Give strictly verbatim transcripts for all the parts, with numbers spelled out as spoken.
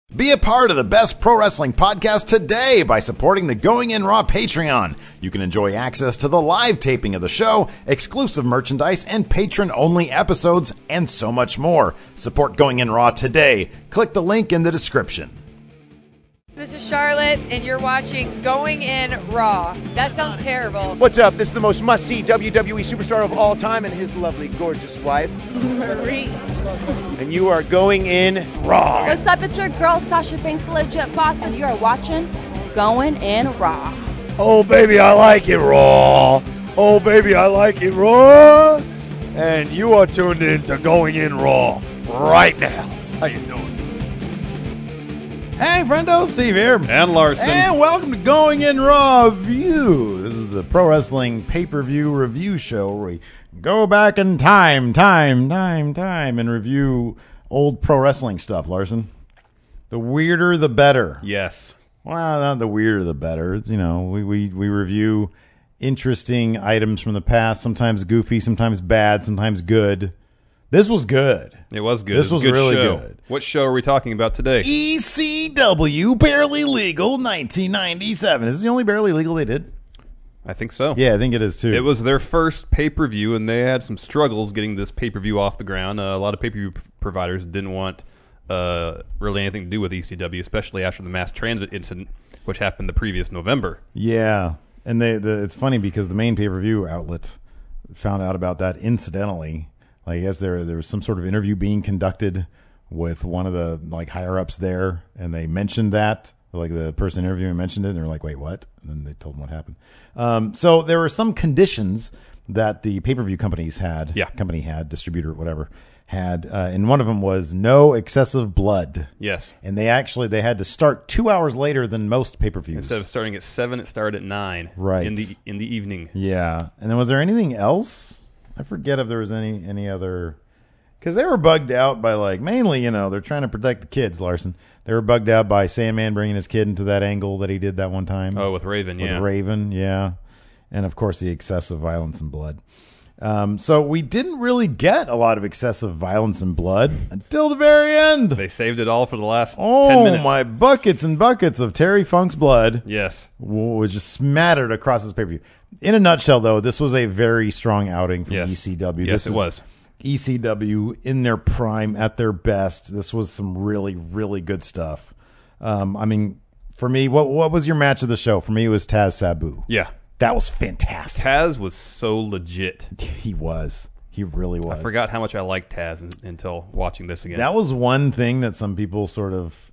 Be a part of the best pro wrestling podcast today by supporting the Going In Raw Patreon. You can enjoy access to the live taping of the show, exclusive merchandise, and patron-only episodes, and so much more. Support Going In Raw today. Click the link in the description. This is Charlotte, and you're watching Going In Raw. That sounds terrible. What's up? This is the most must-see W W E superstar of all time and his lovely, gorgeous wife, Marie. And you are Going In Raw. What's up? It's your girl, Sasha Banks, the legit boss, and you are watching Going In Raw. Oh, baby, I like it raw. Oh, baby, I like it raw. And you are tuned in to Going In Raw right now. How you doing? Hey, friendo, Steve here. And Larson. And welcome to Going In Raw Review. This is the pro wrestling pay-per-view review show where we go back in time, time, time, time, and review old pro wrestling stuff, Larson. The weirder, the better. Yes. Well, not the weirder, the better. It's, you know, we, we, we review interesting items from the past, sometimes goofy, sometimes bad, sometimes good. This was good. It was good. This was, was a good really show. good. What show are we talking about today? E C W Barely Legal nineteen ninety-seven. Is this the only Barely Legal they did? I think so. Yeah, I think it is too. It was their first pay-per-view, and they had some struggles getting this pay-per-view off the ground. Uh, a lot of pay-per-view p- providers didn't want uh, really anything to do with E C W, especially after the mass transit incident, which happened the previous November. Yeah, and they, the, it's funny because the main pay-per-view outlet found out about that incidentally. Like, I guess there there was some sort of interview being conducted with one of the like higher ups there, and they mentioned that. Like the person interviewing mentioned it, and they were like, "Wait, what?" And then they told them what happened. Um, so there were some conditions that the pay per view companies had, yeah, company had, distributor, whatever, had, uh, and one of them was no excessive blood. Yes, and they actually they had to start two hours later than most pay per views. Instead of starting at seven, it started at nine. Right in the in the evening. Yeah, and then was there anything else? I forget if there was any any other, because they were bugged out by, like, mainly, you know, they're trying to protect the kids, Larson. They were bugged out by Sandman bringing his kid into that angle that he did that one time. Oh, with Raven, with yeah. Raven, yeah. And, of course, the excessive violence and blood. Um, so we didn't really get a lot of excessive violence and blood until the very end. They saved it all for the last oh, ten minutes. Oh, my buckets and buckets of Terry Funk's blood. Yes. Was just smattered across this pay-per-view. In a nutshell, though, this was a very strong outing from yes. E C W. Yes, this it was. E C W in their prime, at their best. This was some really, really good stuff. Um, I mean, for me, what what was your match of the show? For me, it was Taz Sabu. Yeah. That was fantastic. Taz was so legit. He was. He really was. I forgot how much I liked Taz in, until watching this again. That was one thing that some people sort of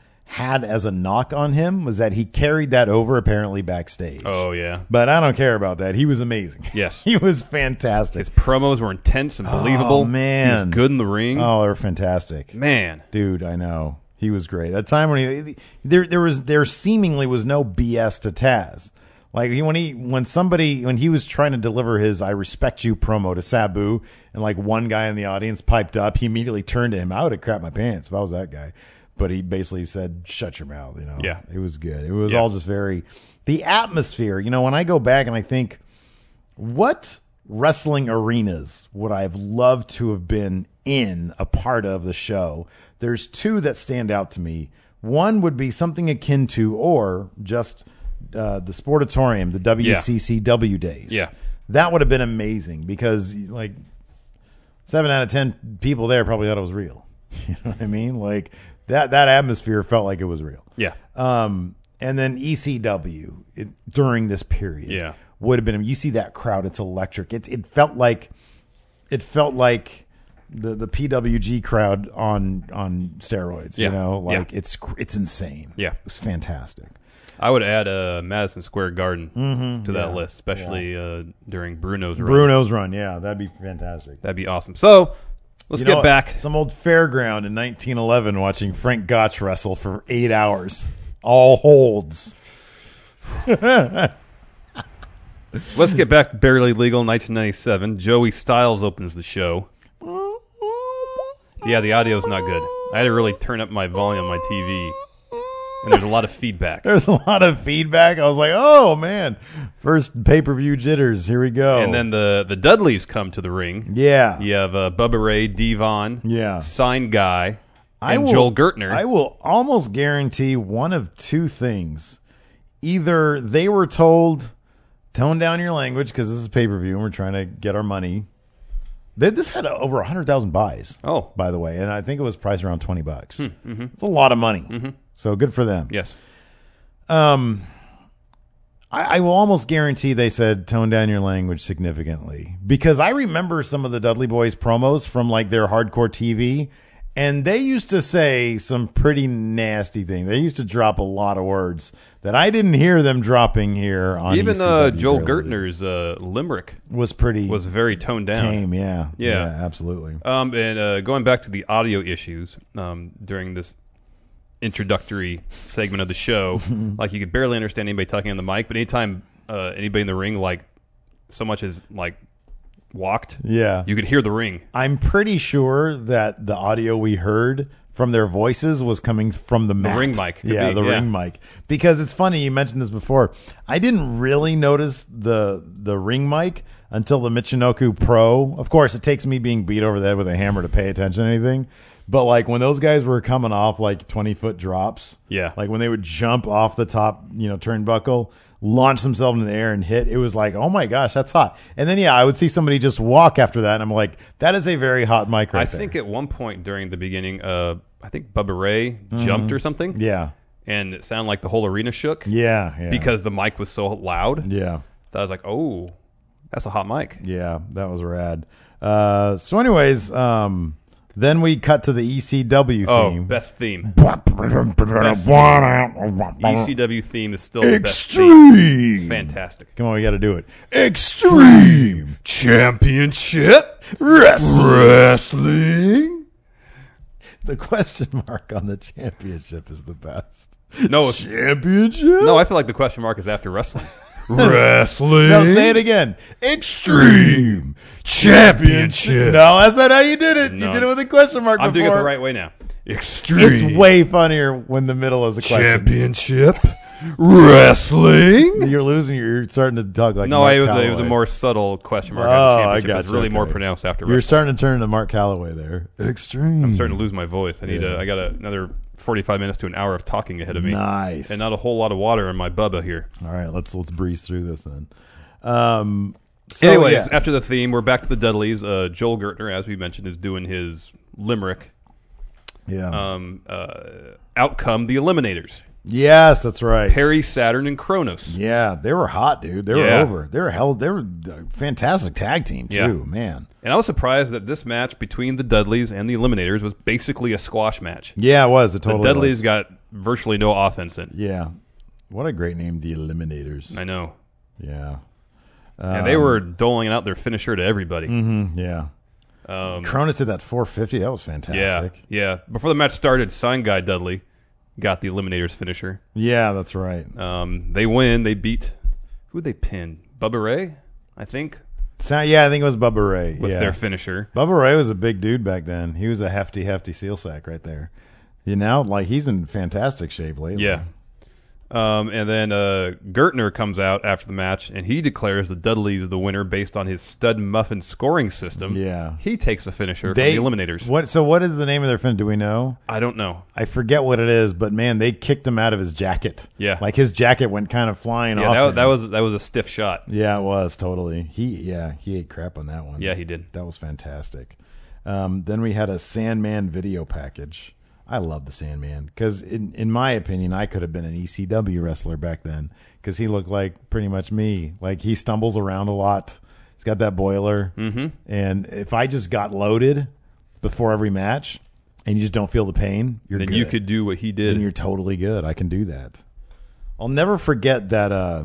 had as a knock on him, was that he carried that over apparently backstage. Oh, yeah. But I don't care about that. He was amazing. Yes. He was fantastic. His promos were intense and believable. Oh, man. He was good in the ring. Oh, they were fantastic. Man. Dude, I know. He was great. That time when he there there was there seemingly was no B S to Taz. Like he, when he when somebody when he was trying to deliver his "I respect you" promo to Sabu, and like one guy in the audience piped up, he immediately turned to him. I would have crapped my pants if I was that guy. But he basically said, "Shut your mouth." You know. Yeah. It was good. It was yeah. all just very the atmosphere. You know, when I go back and I think, what wrestling arenas would I have loved to have been in, a part of the show? There's two that stand out to me. One would be something akin to, or just uh, the Sportatorium, the W C C W yeah. days. Yeah. That would have been amazing because, like, seven out of ten people there probably thought it was real. You know what I mean? Like, that, that atmosphere felt like it was real. Yeah. Um, and then E C W it, during this period yeah. would have been, you see that crowd, it's electric. It, it felt like, it felt like the, the P W G crowd on, on steroids, yeah. you know, like yeah. it's, it's insane. Yeah. It was fantastic. I would add uh, Madison Square Garden mm-hmm, to that yeah, list, especially yeah. uh, during Bruno's run. Bruno's run, yeah, that'd be fantastic. That'd be awesome. So let's you get know, back. Some old fairground in nineteen eleven watching Frank Gotch wrestle for eight hours. All holds. Let's get back to Barely Legal nineteen ninety-seven. Joey Styles opens the show. Yeah, the audio's not good. I had to really turn up my volume on my T V. And there's a lot of feedback. There's a lot of feedback. I was like, oh, man. First pay-per-view jitters. Here we go. And then the, the Dudleys come to the ring. Yeah. You have uh, Bubba Ray, Devon, yeah. Sign Guy, I and will, Joel Gertner. I will almost guarantee one of two things. Either they were told, tone down your language because this is pay-per-view and we're trying to get our money. They, this had over one hundred thousand buys, Oh. by the way, and I think it was priced around twenty bucks. Hmm, mm-hmm. It's a lot of money. Mm-hmm. So good for them. Yes. Um, I, I will almost guarantee they said tone down your language significantly because I remember some of the Dudley Boys promos from like their hardcore T V, and they used to say some pretty nasty things. They used to drop a lot of words that I didn't hear them dropping here on Even E C uh, W Joel barely. Gertner's uh, limerick was pretty was very toned down. tame. Yeah, Yeah. absolutely. Um, and uh, going back to the audio issues um, during this introductory segment of the show, like you could barely understand anybody talking on the mic, but anytime uh, anybody in the ring like so much as like walked, Yeah, you could hear the ring. I'm pretty sure that the audio we heard from their voices was coming from the, mat. ring mic. Could Yeah, be, the yeah. ring mic. Because it's funny, you mentioned this before. I didn't really notice the the ring mic until the Michinoku Pro. Of course, it takes me being beat over the head with a hammer to pay attention to anything. But like when those guys were coming off like twenty foot drops, Yeah. like when they would jump off the top, you know, turnbuckle, launch themselves in the air and hit, it was like, oh my gosh, that's hot. And then yeah, I would see somebody just walk after that, and I'm like, that is a very hot mic right I there. think at one point during the beginning, uh, I think Bubba Ray jumped or something. Mm-hmm. Yeah, And it sounded like the whole arena shook. yeah, yeah. Because the mic was so loud. yeah, So I was like, oh, that's a hot mic. yeah, that was rad. Uh, so, anyways, um, then we cut to the E C W Oh, theme. best theme. Extreme. E C W theme is still the best theme. It's fantastic. Come on, we got to do it. Extreme Championship Wrestling. The question mark on the championship is the best. No, it's- Championship? no, I feel like the question mark is after wrestling. Wrestling. No, say it again. Extreme Championship. No, that's not how you did it. You No. did it with a question mark I'm before. doing it the right way now. Extreme. It's way funnier when the middle is a question. Championship Wrestling. You're losing. You're starting to talk like No, Mark it was a, it was a Calloway. more subtle question mark. Oh, after I championship. got It's you. really Okay. more pronounced after You're wrestling. starting to turn into Mark Calloway there. Extreme. I'm starting to lose my voice. I need Yeah. to. I got a, another forty-five minutes to an hour of talking ahead of me, Nice. and not a whole lot of water in my bubba here. All right, let's let's breeze through this then. Um. So, Anyways, yeah. after the theme, we're back to the Dudleys. Uh, Joel Gertner, as we mentioned, is doing his limerick. yeah. Um, uh, outcome: the Eliminators. yes, that's right. Perry, Saturn, and Kronos. Yeah, they were hot, dude. They were Yeah. over. They were hell. They were a fantastic tag team too, Yeah. man. And I was surprised that this match between the Dudleys and the Eliminators was basically a squash match. Yeah, it was. It totally the Dudleys was. got virtually no offense in. Yeah. What a great name, the Eliminators. I know. Yeah. And they were doling out their finisher to everybody. Mm-hmm, yeah. Um, Cronus did that four fifty. That was yeah, fantastic. yeah. Before the match started, Sign Guy Dudley got the Eliminators finisher. Yeah, that's right. Um, they win. They beat who they pin? Bubba Ray, I think, So, yeah, I think it was Bubba Ray. with yeah. their finisher. Bubba Ray was a big dude back then. He was a hefty, hefty seal sack right there. You know, like he's in fantastic shape lately. Yeah. Um, and then uh, Gertner comes out after the match, and he declares the Dudleys the winner based on his stud muffin scoring system. Yeah. He takes a finisher They, from the Eliminators. What? So what is the name of their fin? Do we know? I don't know. I forget what it is, but man, they kicked him out of his jacket. Yeah. like his jacket went kind of flying Yeah, off. that, him. that was that was a stiff shot. Yeah, it was totally. He yeah, he ate crap on that one. Yeah, he did. That was fantastic. Um, then we had a Sandman video package. I love the Sandman because, in in my opinion, I could have been an E C W wrestler back then because he looked like pretty much me. Like he stumbles around a lot. He's got that boiler, mm-hmm. and if I just got loaded before every match and you just don't feel the pain, you're Then good. you could do what he did. Then you're totally good. I can do that. I'll never forget that. Uh,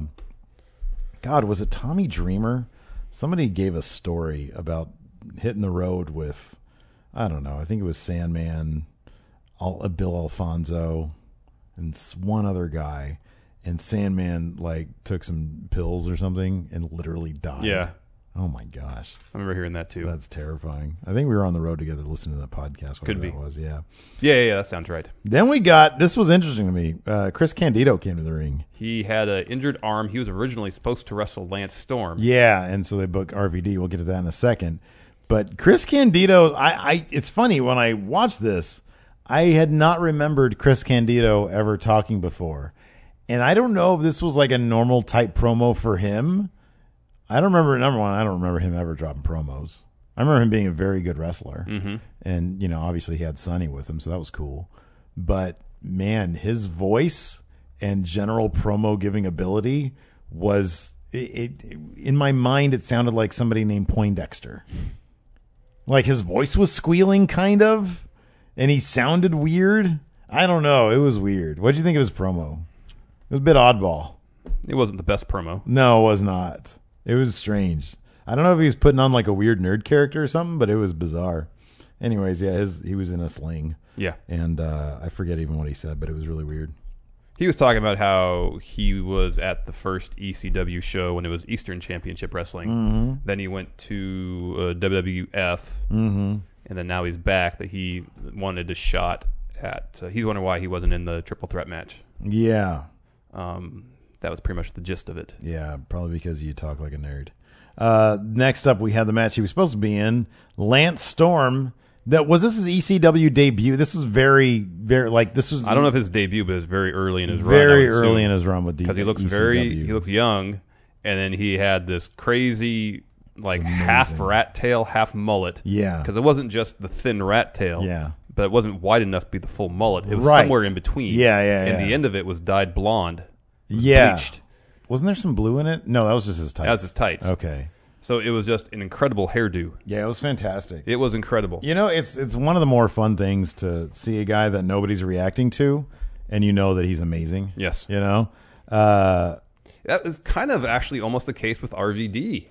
God, was it Tommy Dreamer? Somebody gave a story about hitting the road with, I don't know, I think it was Sandman, Al, uh, Bill Alfonso, and s- one other guy. And Sandman, like, took some pills or something and literally died. Yeah. Oh, my gosh. I remember hearing that too. That's terrifying. I think we were on the road together listening to that podcast. Could whatever be. that was, yeah. yeah, yeah, yeah, that sounds right. Then we got, this was interesting to me. Uh, Chris Candido came to the ring. He had an injured arm. He was originally supposed to wrestle Lance Storm. Yeah, and so they booked R V D. We'll get to that in a second. But Chris Candido, I, I it's funny when I watch this, I had not remembered Chris Candido ever talking before. And I don't know if this was like a normal type promo for him. I don't remember, number one, I don't remember him ever dropping promos. I remember him being a very good wrestler. Mm-hmm. And, you know, obviously he had Sonny with him, so that was cool. But, man, his voice and general promo giving ability was, it, it, in my mind, it sounded like somebody named Poindexter. Like his voice was squealing, kind of, and he sounded weird. I don't know. It was weird. What did you think of his promo? It was a bit oddball. It wasn't the best promo. No, it was not. It was strange. I don't know if he was putting on like a weird nerd character or something, but it was bizarre. Anyways, yeah, his he was in a sling. Yeah. And uh, I forget even what he said, but it was really weird. He was talking about how he was at the first E C W show when it was Eastern Championship Wrestling. Mm-hmm. Then he went to uh, W W F, Mm-hmm. and then now he's back. That he wanted a shot at. Uh, he's wondering why he wasn't in the triple threat match. Yeah. Um, that was pretty much the gist of it. Yeah, probably because you talk like a nerd. Uh, next up, we had the match he was supposed to be in. Lance Storm. That was this his E C W debut. This was very, very like this was. I don't know if his debut, but it was very early in his run. very early in his run with the because he looks E C W. very he looks young, and then he had this crazy like half rat tail, half mullet. Yeah, because it wasn't just the thin rat tail. Yeah, but it wasn't wide enough to be the full mullet. It was right. somewhere in between. Yeah, yeah, and yeah. the end of it was dyed blonde. It was yeah, bleached. Wasn't there some blue in it? No, that was just his tights. That was his tights. Okay. So it was just an incredible hairdo. Yeah, it was fantastic. It was incredible. You know, it's it's one of the more fun things to see a guy that nobody's reacting to, and you know that he's amazing. Yes. You know? Uh, that is kind of actually almost the case with R V D.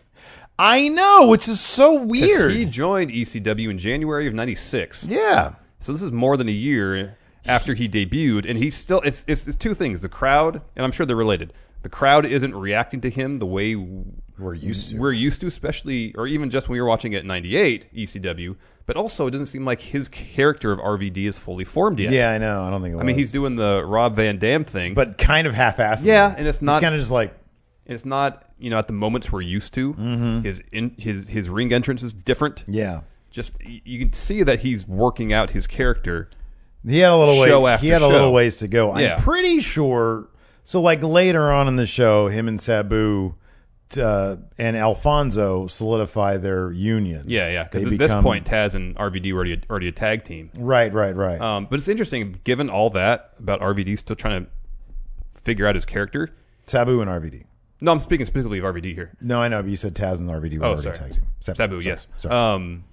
I know, which is so weird. He joined E C W in January of ninety-six. Yeah. So this is more than a year after he debuted, and he's still, it's, it's, it's two things. The crowd, and I'm sure they're related, the crowd isn't reacting to him the way we're used to. We're used to, especially, or even just when we were watching it in ninety-eight, E C W. But also, it doesn't seem like his character of R V D is fully formed yet. Yeah, I know. I don't think it was. I mean, he's doing the Rob Van Dam thing. But kind of half-assed. Yeah, and it's not... It's kind of just like... It's not, you know, at the moments we're used to. Mm-hmm. His in, his his ring entrance is different. Yeah. Just, you can see that he's working out his character. He had a little show way. after He had show. a little ways to go. Yeah. I'm pretty sure. So, like later on in the show, him and Sabu uh, and Alfonso solidify their union. Yeah, yeah. They Because at this become- point, Taz and R V D were already a, already a tag team. Right, right, right. Um, but it's interesting, given all that about R V D still trying to figure out his character. Sabu and R V D. No, I'm speaking specifically of R V D here. No, I know, but you said Taz and R V D were Oh, already sorry. tag team. Sabu, Sabu, sorry, yes. sorry. Um,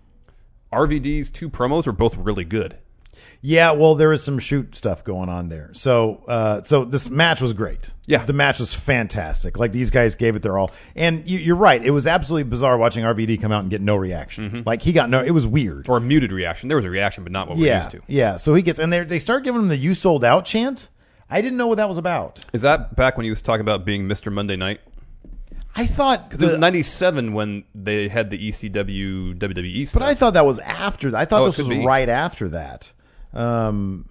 R V D's two promos were both really good. Yeah, well, there was some shoot stuff going on there. So, uh, so this match was great. Yeah. The match was fantastic. Like, these guys gave it their all. And you, you're right. It was absolutely bizarre watching R V D come out and get no reaction. Mm-hmm. Like, he got no, it was weird. Or a muted reaction. There was a reaction, but not what we're Yeah. used to. Yeah. So he gets, and they they start giving him the "You sold out" chant. I didn't know what that was about. Is that back when he was talking about being Mister Monday Night? I thought, Because it was the- ninety-seven when they had the E C W W W E stuff. but I thought that was after that. I thought Oh, it this was could be. right after that. Um,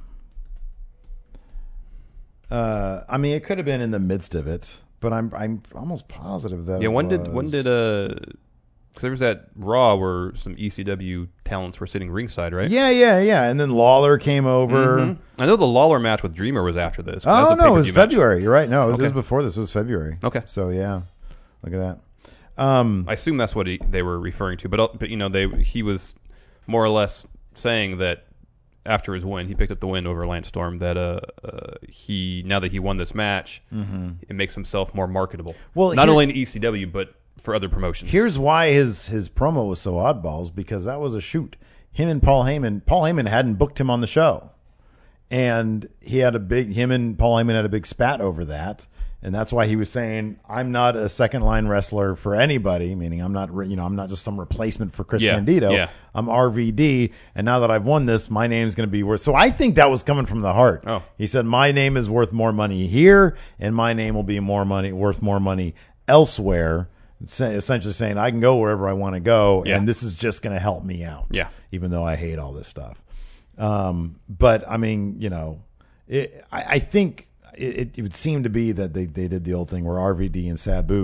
uh, I mean, it could have been in the midst of it, but I'm I'm almost positive that. Yeah, it when was. did when did uh? Because there was that Raw where some E C W talents were sitting ringside, right? Yeah, yeah, yeah. And then Lawler came over. Mhm. I know the Lawler match with Dreamer was after this. That was Oh a no, it was pay-per-view match. February. You're right. No, it was, it was Okay. before this. It was February. Okay. So yeah, look at that. Um, I assume that's what he, they were referring to, but uh, but you know they he was more or less saying that after his win, he picked up the win over Lance Storm. That uh, uh he now that he won this match, it makes himself more marketable. Well, not here- only in E C W but for other promotions. Here's why his his promo was so oddballs, because that was a shoot. Him and Paul Heyman. Paul Heyman hadn't booked him on the show, and he had a big. Him and Paul Heyman had a big spat over that, and that's why he was saying, "I'm not a second line wrestler for anybody." Meaning, I'm not. re- You know, I'm not just some replacement for Chris Yeah, Candido. yeah. I'm R V D, and now that I've won this, my name's going to be worth. So I think that was coming from the heart. Oh. He said, "My name is worth more money here, and my name will be more money worth more money elsewhere." Say- essentially saying I can go wherever I want to go, Yeah. and this is just going to help me out. Yeah. Even though I hate all this stuff. Um, but I mean, you know, it, I, I think it, it would seem to be that they, they did the old thing where R V D and Sabu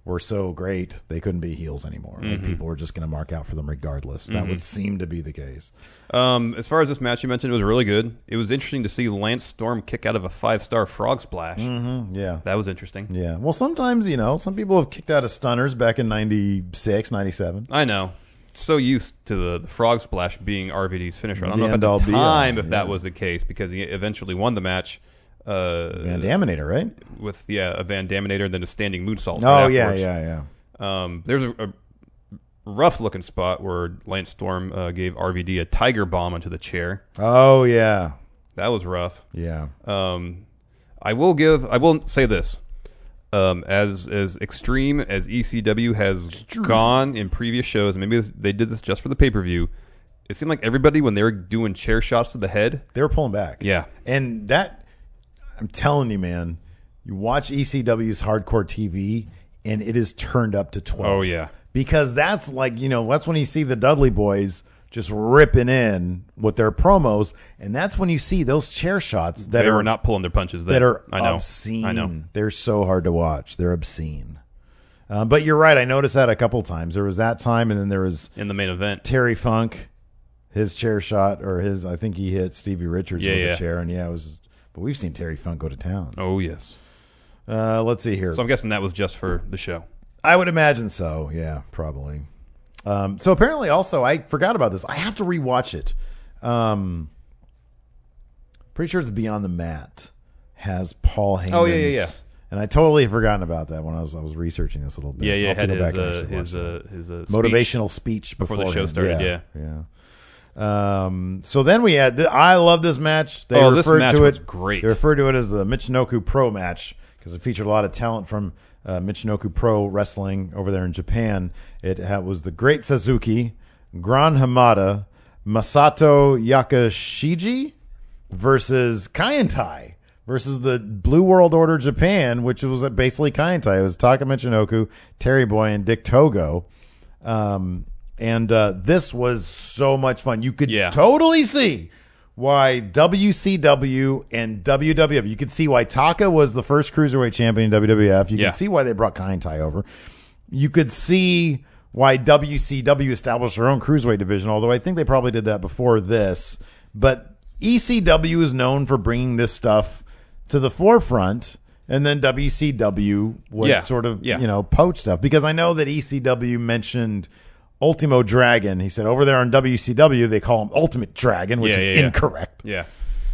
were so great they couldn't be heels anymore. Mm-hmm. Like people were just going to mark out for them regardless. That Mm-hmm. would seem to be the case. Um, as far as this match you mentioned, it was really good. It was interesting to see Lance Storm kick out of a five-star frog splash. Mm-hmm. Yeah. That was interesting. Yeah. Well, sometimes, you know, some people have kicked out of stunners back in ninety-six, ninety-seven. I know. So used to the, the frog splash being R V D's finisher. I don't The know if end-all at the be-all, time if that yeah. was the case because he eventually won the match. Uh, Van Daminator, right? with yeah a Van Daminator and then a standing moonsault. Oh, right yeah, afterwards. yeah, yeah. Um, there's a, a rough looking spot where Lance Storm uh, gave R V D a tiger bomb onto the chair. Oh, yeah. That was rough. Yeah. Um, I will give. I will say this. Um, as as extreme as E C W has gone in previous shows, maybe this, they did this just for the pay per view. It seemed like everybody when they were doing chair shots to the head, They were pulling back. Yeah. And that, I'm telling you, man, you watch E C W's Hardcore T V, and it is turned up to twelve. Oh, yeah. Because that's like, you know, that's when you see the Dudley Boys just ripping in with their promos, and that's when you see those chair shots that they are were not pulling their punches. that then. are I know. obscene. I know. They're so hard to watch. They're obscene. Uh, but you're right. I noticed that a couple times. There was that time, and then there was In the main event, Terry Funk, his chair shot, or his, I think he hit Stevie Richards Yeah, with yeah. a chair, and yeah, it was. But we've seen Terry Funk go to town. oh yes. Uh, let's see here. So I'm guessing that was just for the show. I would imagine so. Yeah, probably. Um, so apparently, also, I forgot about this. I have to rewatch it. Um, pretty sure it's Beyond the Mat has Paul Heyman's. Oh, yeah, yeah, yeah. And I totally had forgotten about that when I was I was researching this a little bit. Yeah, yeah. I'll have Had to go his back and uh, actually watch his that. uh, his uh, motivational speech before the show beforehand. started. Yeah, yeah. Um, so then we had. The, I love this match. They Oh, this referred match to was it, great. They referred to it as the Michinoku Pro match because it featured a lot of talent from uh, Michinoku Pro Wrestling over there in Japan. It had, was the Great Suzuki, Gran Hamada, Masato Yakashiji versus Kaientai versus the Blue World Order Japan, which was basically Kaientai. It was Taka Michinoku, Terry Boy, and Dick Togo. Um, and uh, this was so much fun. You could Yeah. totally see why W C W and W W F, you could see why Taka was the first Cruiserweight champion in W W F. You Yeah. can see why they brought Kaientai over. You could see why W C W established their own Cruiserweight division, although I think they probably did that before this. But E C W is known for bringing this stuff to the forefront, and then W C W would Yeah. sort of, Yeah. you know, poach stuff. Because I know that E C W mentioned Ultimo Dragon. He said over there on W C W, they call him Ultimate Dragon, which Yeah, is yeah, yeah. incorrect. Yeah.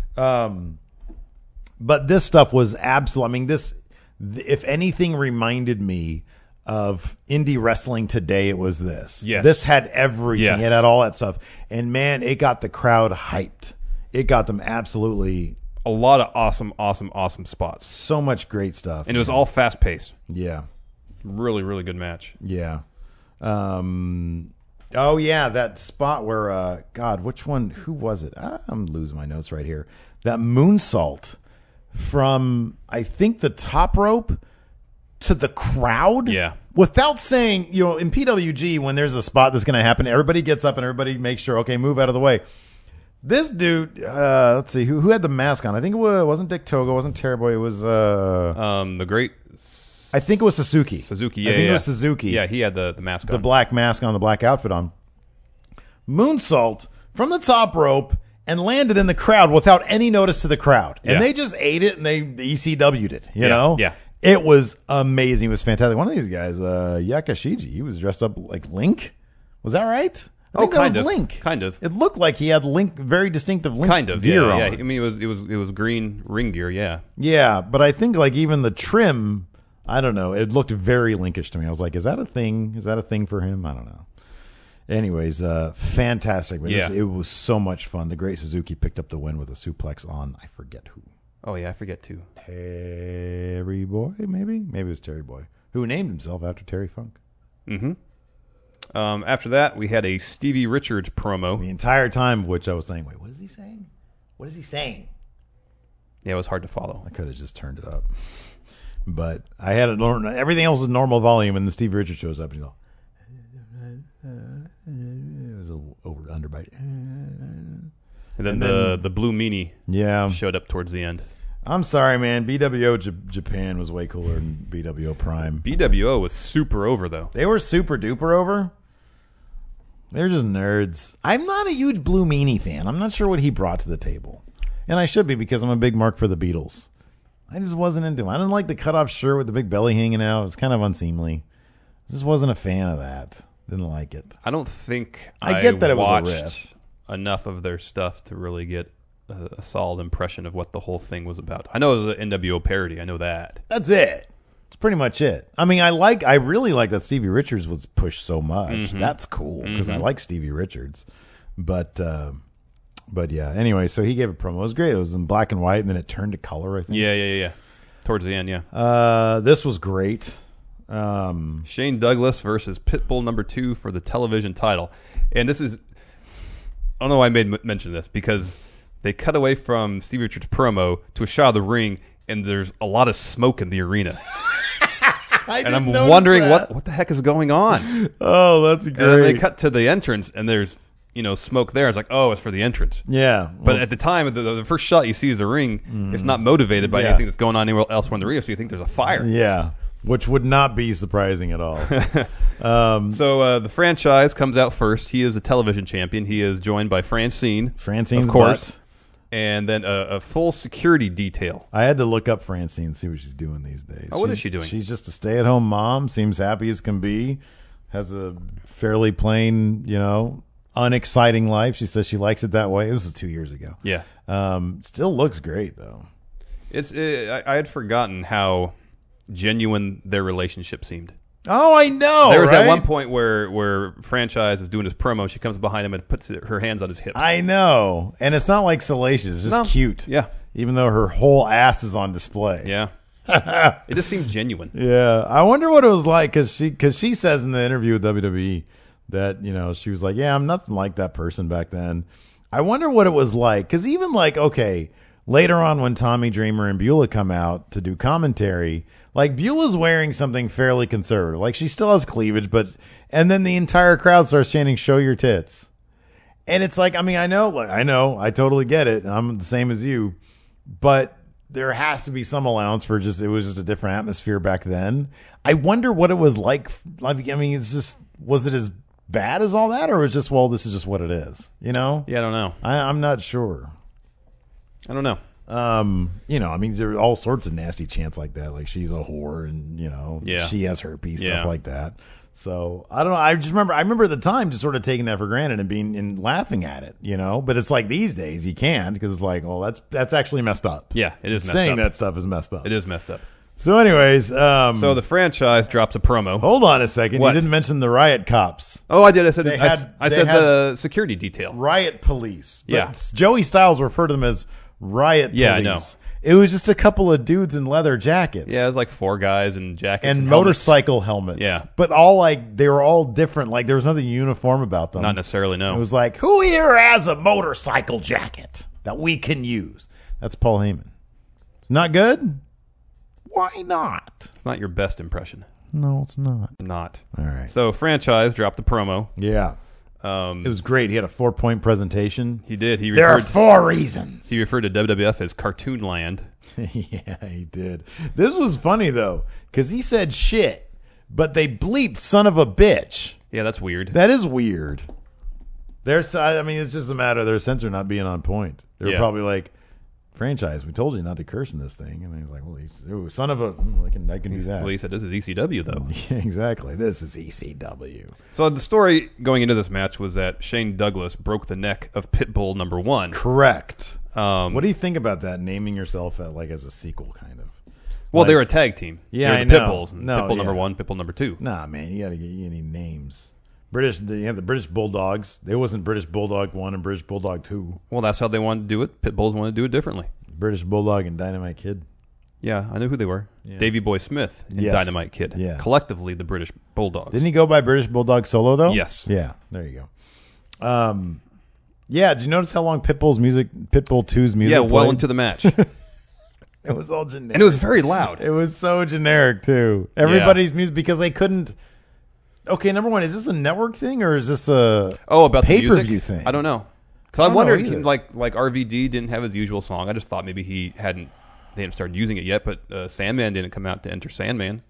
But this stuff was absolute. I mean, this, if anything, reminded me of indie wrestling today. It was this. Yes. This had everything. Yes. It had all that stuff. And man, it got the crowd hyped. It got them absolutely A lot of awesome, awesome, awesome spots, so much great stuff. and it was all fast paced. yeah. Really, really good match. Yeah. Um, oh, yeah. That spot where, uh, God, which one? Who was it? Ah, I'm losing my notes right here. That moonsault from, I think, the top rope to the crowd. Yeah. Without saying, you know, in P W G, when there's a spot that's going to happen, everybody gets up and everybody makes sure, okay, move out of the way. This dude, uh, let's see, who who had the mask on? I think it was, wasn't Dick Togo, wasn't Terry Boy. It was, uh, Um, the great I think it was Suzuki. Suzuki. Yeah, I think yeah. it was Suzuki. Yeah, he had the the mask The on. black mask on, the black outfit on. Moonsault from the top rope and landed in the crowd without any notice to the crowd. And Yeah. they just ate it and they E C W'd it, you Yeah, know? yeah. It was amazing. It was fantastic. One of these guys, uh, Yakashiji, he was dressed up like Link. Was that right? I Oh, think that kind was of. Link. Kind of. It looked like he had Link, very distinctive Link Kind of. gear Yeah, on. yeah. I mean, it was it was it was green ring gear. Yeah. Yeah, but I think like even the trim, I don't know, it looked very Linkish to me. I was like, is that a thing? Is that a thing for him? I don't know. Anyways, uh, fantastic. But Yeah. this- it was so much fun. The Great Suzuki picked up the win with a suplex on, I forget who. Oh yeah, I forget too. Terry Boy, maybe? Maybe it was Terry Boy, who named himself after Terry Funk. Um, after that, we had a Stevie Richards promo. The entire time of which I was saying, wait, what is he saying? What is he saying? Yeah, it was hard to follow. I could have just turned it up. But I had it, everything else was normal volume, and the Stevie Richards shows up, and he's all, it was a little over underbite. And then And the then- the blue meanie Yeah. showed up towards the end. I'm sorry, man. B W O J- Japan was way cooler than B W O Prime. B W O was super over, though. They were super duper over. They're just nerds. I'm not a huge Blue Meanie fan. I'm not sure what he brought to the table. And I should be because I'm a big mark for the Beatles. I just wasn't into him. I didn't like the cut-off shirt with the big belly hanging out. It was kind of unseemly. I just wasn't a fan of that. Didn't like it. I don't think I get that it was a watched riff. enough of their stuff to really get a, a solid impression of what the whole thing was about. I know it was an N W O parody. I know that. That's it. It's pretty much it. I mean, I like. I really like that Stevie Richards was pushed so much. Mm-hmm. That's cool because Mm-hmm. I like Stevie Richards. But, uh, but yeah. Anyway, so he gave a promo. It was great. It was in black and white, and then it turned to color. I think. Yeah, yeah, yeah. yeah. Towards the end, yeah. Uh, this was great. Um, Shane Douglas versus Pitbull number two for the television title. And this is, I don't know why I made m- mention of this, because they cut away from Stevie Richards' promo to a shot of the ring, and there's a lot of smoke in the arena. I And I'm wondering what, what the heck is going on. Oh, that's great. And then they cut to the entrance, and there's, you know, smoke there. It's like, oh, it's for the entrance. Yeah, But well, at the time, the, the first shot you see is the ring. It's not motivated by Yeah. anything that's going on anywhere else in the arena, so you think there's a fire. yeah, which would not be surprising at all. um, So uh, the franchise comes out first. He is a television champion. He is joined by Francine, Francine's of course, butt. and then a, a full security detail. I had to look up Francine and see what she's doing these days. Oh, what is She's- she doing? She's just a stay-at-home mom. Seems happy as can be. Has a fairly plain, you know, unexciting life. She says she likes it that way. This is two years ago. Yeah, Um, still looks great though. it's. It, I, I had forgotten how genuine their relationship seemed. Oh, I know. there was right? at one point where where franchise is doing his promo. She comes behind him and puts her hands on his hips. I know, and it's not like salacious. It's just No. cute. Yeah. Even though her whole ass is on display. yeah, it just seemed genuine. Yeah, I wonder what it was like because she because she says in the interview with W W E that you know she was like, yeah, I'm nothing like that person back then. I wonder what it was like because even like okay, later on when Tommy Dreamer and Beulah come out to do commentary, like Beulah's wearing something fairly conservative, like she still has cleavage, but and then the entire crowd starts chanting, "Show your tits," and it's like, I mean, I know, like I know, I totally get it. I'm the same as you, but there has to be some allowance for just, it was just a different atmosphere back then. I wonder what it was like. Like, I mean, it's just, was it as bad as all that, or was it just, well, this is just what it is, you know? Yeah, I don't know. I, I'm not sure. I don't know. Um, you know, I mean, there are all sorts of nasty chants like that, like she's a whore and, you know, Yeah. she has herpes, Yeah. stuff like that. So I don't know. I just remember, I remember at the time just sort of taking that for granted and being and laughing at it, you know. But it's like these days you can't because it's like, well, that's that's actually messed up. Yeah, it is messed Saying up. that stuff is messed up. It is messed up. So, anyways, um, So the franchise drops a promo. hold on a second. What? You didn't mention the riot cops, Oh, I did. I said. They I, s- had- I they said had- the security detail. riot police. But Yeah. Joey Styles referred to them as riot police. Yeah, I know. It was just a couple of dudes in leather jackets. Yeah, it was like four guys in jackets and, and, helmets. motorcycle helmets. Yeah. But all like, they were all different. Like, there was nothing uniform about them. Not necessarily. No. It was like, who here has a motorcycle jacket that we can use? That's Paul Heyman. It's not good? Why not? It's not your best impression. No, it's not. Not. All right. So franchise dropped the promo. Yeah. Um, It was great. He had a four point presentation. he did. He There are referred. four reasons. He referred to W W F as Cartoon Land. Yeah, he did. This was funny, though, because he said shit, but they bleeped son of a bitch. Yeah, that's weird. That is weird. There's, I mean, it's just a matter of their censor not being on point. They were Yeah. probably like, franchise, we told you not to curse in this thing. And he was like, well, he's, ooh, son of a, mm, I can, I can do that. Well, he said this is E C W though. Yeah, exactly. This is E C W. So the story going into this match was that Shane Douglas broke the neck of Pitbull number one. Correct. Um, What do you think about that, naming yourself at, like as a sequel, kind of? well, like- they're a tag team. Yeah, they're I the know. Pitbulls. And No, Pitbull number yeah. one, Pitbull number two. Nah, man, you got to get you any names. British, you have the British Bulldogs. There wasn't British Bulldog one and British Bulldog two. Well, that's how they wanted to do it. Pitbulls wanted to do it differently. British Bulldog and Dynamite Kid. Yeah, I knew who they were. Davey Boy Smith and Yes. Dynamite Kid. Yeah. Collectively, the British Bulldogs. Didn't he go by British Bulldog solo though? Yes. Yeah. There you go. Um, yeah. Did you notice how long Pitbull's music, Pitbull two's music? Yeah, well played? into the match. It was all generic. And it was very loud. It was so generic too. Everybody's music because they couldn't. Okay, number one, is this a network thing or is this a Oh, about the pay-per-view music? thing? I don't know. Because I, I don't wondered, know he- either. like like R V D didn't have his usual song. I just thought maybe he hadn't they hadn't started using it yet, but uh, Sandman didn't come out to Enter Sandman.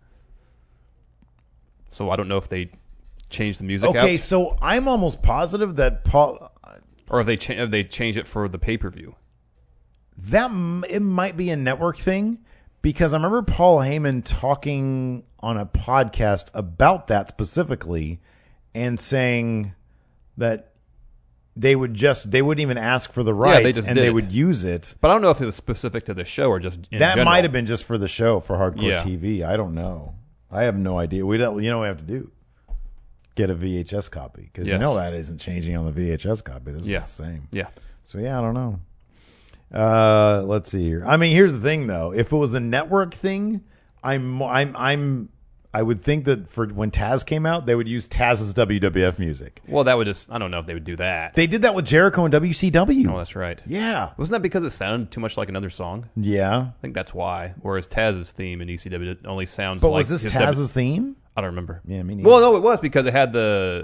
So I don't know if they changed the music Okay, out. so I'm almost positive that Paul... Or if they, cha- if they changed it for the pay-per-view. That m- it might be a network thing, because I remember Paul Heyman talking on a podcast about that specifically and saying that they would just they wouldn't even ask for the rights, they just and did they it. would use it. But I don't know if it was specific to the show or just in That general. might have been just for the show, for Hardcore Yeah. T V. I don't know. I have no idea. We don't. You know what we have to do? Get a V H S copy, because you Yes. know that isn't changing on the V H S copy. This Yeah. is the same. Yeah. So yeah, I don't know. Uh, let's see here. I mean, here's the thing, though. If it was a network thing, I'm, I'm, I'm, I would think that for when Taz came out, they would use Taz's W W F music. Well, that would just, I don't know if they would do that. They did that with Jericho and W C W. Oh, that's right. Yeah, Wasn't that because it sounded too much like another song? yeah. I think that's why. Whereas Taz's theme in E C W only sounds But like was this his Taz's W- theme? I don't remember. Yeah, me neither. Well, no, it was because it had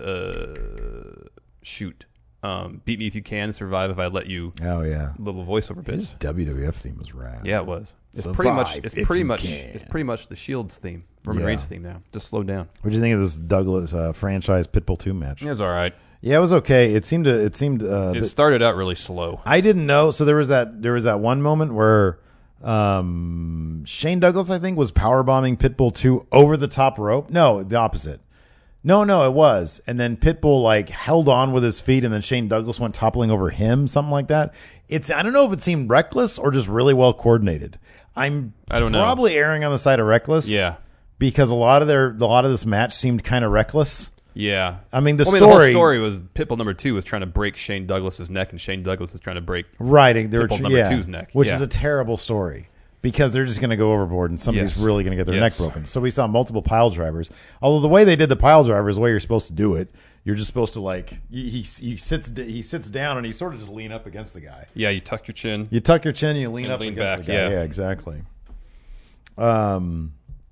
the uh, shoot. Um, Beat Me If You Can, Survive If I Let You. Oh yeah. Little voiceover His bits. W W F theme was rad. Yeah, it was. It's Survive pretty much. It's if pretty you much. can. It's pretty much the Shield's theme. Roman Yeah. Reigns' theme now. Just slow down. What do you think of this Douglas uh, franchise Pitbull two match? It was all right. Yeah, it was okay. It seemed to. It seemed. Uh, It that- started out really slow. I didn't know. So there was that. There was that one moment where um, Shane Douglas, I think, was powerbombing Pitbull two over the top rope. No, the opposite. No, no, it was. And then Pitbull like held on with his feet, and then Shane Douglas went toppling over him, something like that. It's. I don't know if it seemed reckless or just really well coordinated. I'm I don't know. probably erring on the side of reckless. Yeah. Because a lot of their a lot of this match seemed kind of reckless. Yeah. I mean, the Well, I mean, story- the whole story was Pitbull number two was trying to break Shane Douglas's neck, and Shane Douglas was trying to break. Right, they were Pitbull tr- number yeah, two's neck. which Yeah. is a terrible story because they're just going to go overboard and somebody's Yes. really going to get their Yes. neck broken. So we saw multiple pile drivers. Although the way they did the pile driver is the way you're supposed to do it. You're just supposed to like he he, he sits he sits down and he sort of just lean up against the guy. Yeah, you tuck your chin. You tuck your chin and you lean And up lean against back, the guy. yeah. Yeah, exactly. Um,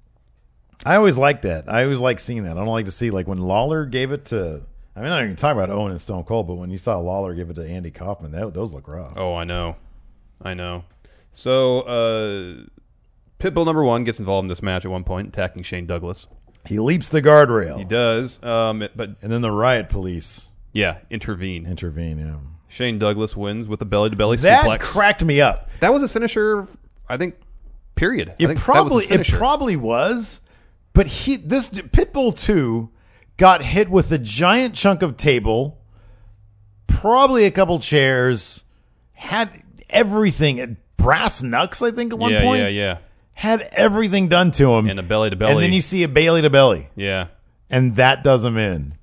I always like that. I always like seeing that. I don't like to see like when Lawler gave it to. I mean, I don't even talk about Owen and Stone Cold, but when you saw Lawler give it to Andy Kaufman, that, those look rough. Oh, I know. I know. So, uh, Pitbull number one gets involved in this match at one point, attacking Shane Douglas. He leaps the guardrail. He does. Um, it- but, And then the riot police yeah, intervene. intervene. Yeah. Shane Douglas wins with a belly-to-belly That suplex. cracked me up. That was his finisher, I think, period. I It think probably that was his it finisher. probably was, but he this Pitbull two got hit with a giant chunk of table, probably a couple chairs, had everything, brass knucks, I think at one yeah, point. yeah, yeah. Had everything done to him. And a belly-to-belly. And then you see a belly to belly. Yeah. And that does him in.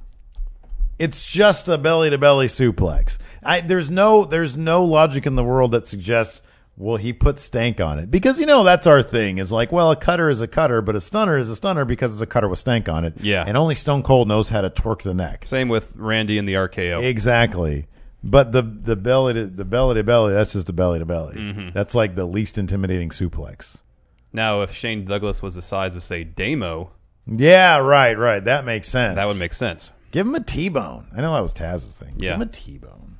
It's just a belly to belly suplex. I, there's no there's no logic in the world that suggests, well, he put stank on it, because you know that's our thing. Is like, well, a cutter is a cutter, but a stunner is a stunner because it's a cutter with stank on it. Yeah. and only Stone Cold knows how to torque the neck. Same with Randy and the R K O. Exactly. But the the belly to the belly to belly, that's just the belly to belly. Mm-hmm. That's like the least intimidating suplex. Now, if Shane Douglas was the size of, say, Damo, Yeah, right, right. That makes sense. that would make sense. Give him a T-bone. I know that was Taz's thing. Yeah. Give him a T-bone.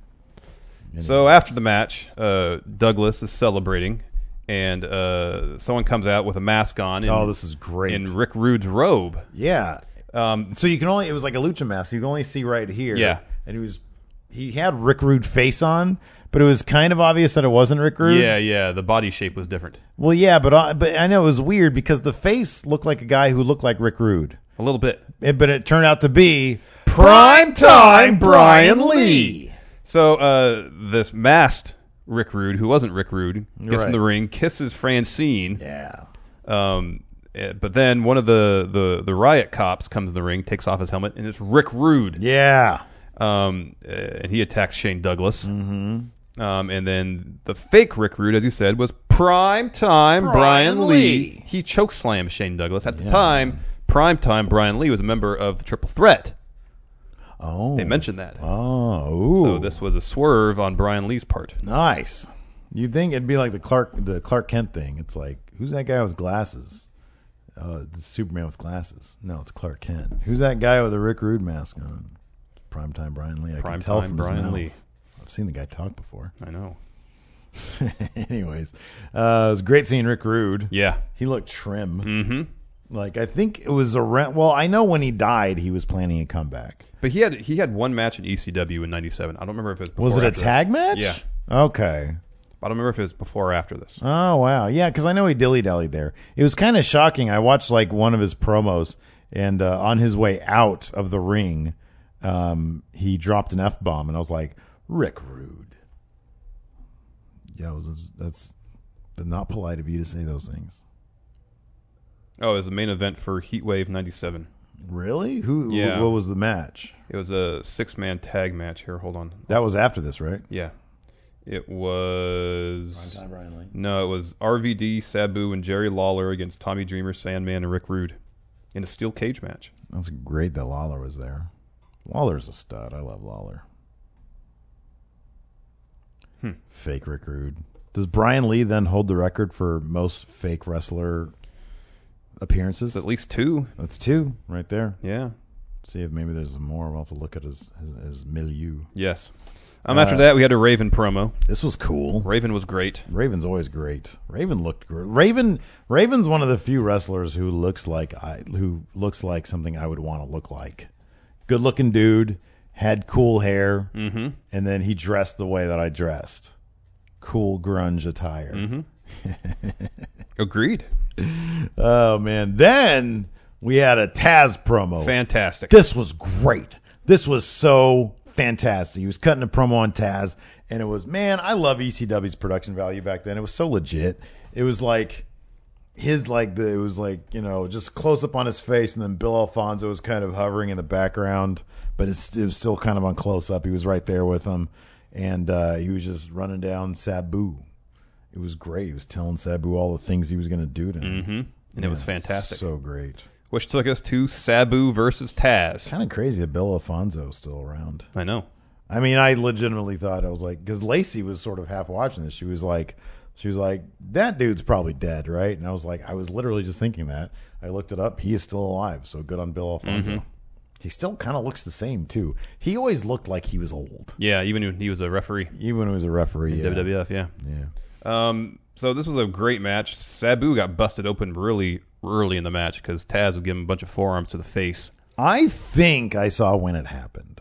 So after the match, uh, Douglas is celebrating, and uh, someone comes out with a mask on. In, Oh, this is great. In Rick Rude's robe. Yeah. Um, So you can only, it was like a lucha mask. You can only see right here. Yeah. And he was, he had Rick Rude face on, but it was kind of obvious that it wasn't Rick Rude. yeah, yeah. The body shape was different. Well, yeah, but I, but I know it was weird because the face looked like a guy who looked like Rick Rude. A little bit. It, but it turned out to be Primetime Brian Lee. So uh, this masked Rick Rude, who wasn't Rick Rude, gets Right. in the ring, kisses Francine. Yeah. Um, eh, but then one of the, the, the riot cops comes in the ring, takes off his helmet, and it's Rick Rude. Yeah. Um, uh, and he attacks Shane Douglas. Mm-hmm. Um, and then the fake Rick Rude, as you said, was Primetime Brian, Brian Lee. Lee. He chokeslams Shane Douglas. At the Yeah. time, Primetime Brian Lee was a member of the Triple Threat. Oh. They mentioned that. Oh. Ooh. So this was a swerve on Brian Lee's part. Nice. You'd think it'd be like the Clark the Clark Kent thing. It's like, who's that guy with glasses? Uh, the Superman with glasses. No, it's Clark Kent. Who's that guy with the Rick Rude mask on? Primetime Brian Lee. I can tell Primetime from Brian his mouth. Lee. I've seen the guy talk before. I know. Anyways, uh, it was great seeing Rick Rude. Yeah. He looked trim. Mm-hmm. Like, I think it was around. Well, I know when he died, he was planning a comeback. But he had he had one match in E C W in ninety-seven. I don't remember if it was before Was it or a after tag this. match? Yeah. Okay. I don't remember if it was before or after this. Oh, wow. Yeah, because I know he dilly-dallied there. It was kind of shocking. I watched, like, one of his promos, and uh, on his way out of the ring, um, he dropped an F-bomb, and I was like, Rick Rude. Yeah, it was, that's not polite of you to say those things. Oh, it was the main event for Heatwave ninety-seven. Really? Who? Yeah. What was the match? It was a six-man tag match. Here, hold on. That was after this, right? Yeah. It was... Primetime Brian Lee. No, it was R V D, Sabu, and Jerry Lawler against Tommy Dreamer, Sandman, and Rick Rude in a steel cage match. That's great that Lawler was there. Lawler's a stud. I love Lawler. Hmm. Fake Rick Rude. Does Brian Lee then hold the record for most fake wrestler appearances? It's at least two. That's two right there. Yeah. See if maybe there's more. We'll have to look at his his, his milieu. Yes. Um, after uh, that, we had a Raven promo. This was cool. Raven was great. Raven's always great. Raven looked great. Raven Raven's one of the few wrestlers who looks like I who looks like something I would want to look like. Good looking dude, had cool hair, mm-hmm. and then he dressed the way that I dressed. Cool grunge attire. Mm-hmm. Agreed. Oh man. Then we had a Taz promo. Fantastic. This was great. This was so fantastic. He was cutting a promo on Taz, and it was, man, I love E C W's production value back then. It was so legit. It was like his, like, the, it was like, you know, just close up on his face, and then Bill Alfonso was kind of hovering in the background, but it's, it was still kind of on close up. He was right there with him, and uh, he was just running down Sabu. It was great. He was telling Sabu all the things he was going to do to him. Mm-hmm. And yeah, it was fantastic. So great. Which took us to Sabu versus Taz. Kind of crazy that Bill Alfonso is still around. I know. I mean, I legitimately thought, I was like, because Lacey was sort of half watching this. She was like, she was like, that dude's probably dead, right? And I was like, I was literally just thinking that. I looked it up. He is still alive. So good on Bill Alfonso. Mm-hmm. He still kind of looks the same too. He always looked like he was old. Yeah, even when he was a referee. Even when he was a referee. In yeah. W W F, yeah. Yeah. Um. So this was a great match. Sabu got busted open really early in the match because Taz was giving him a bunch of forearms to the face. I think I saw when it happened.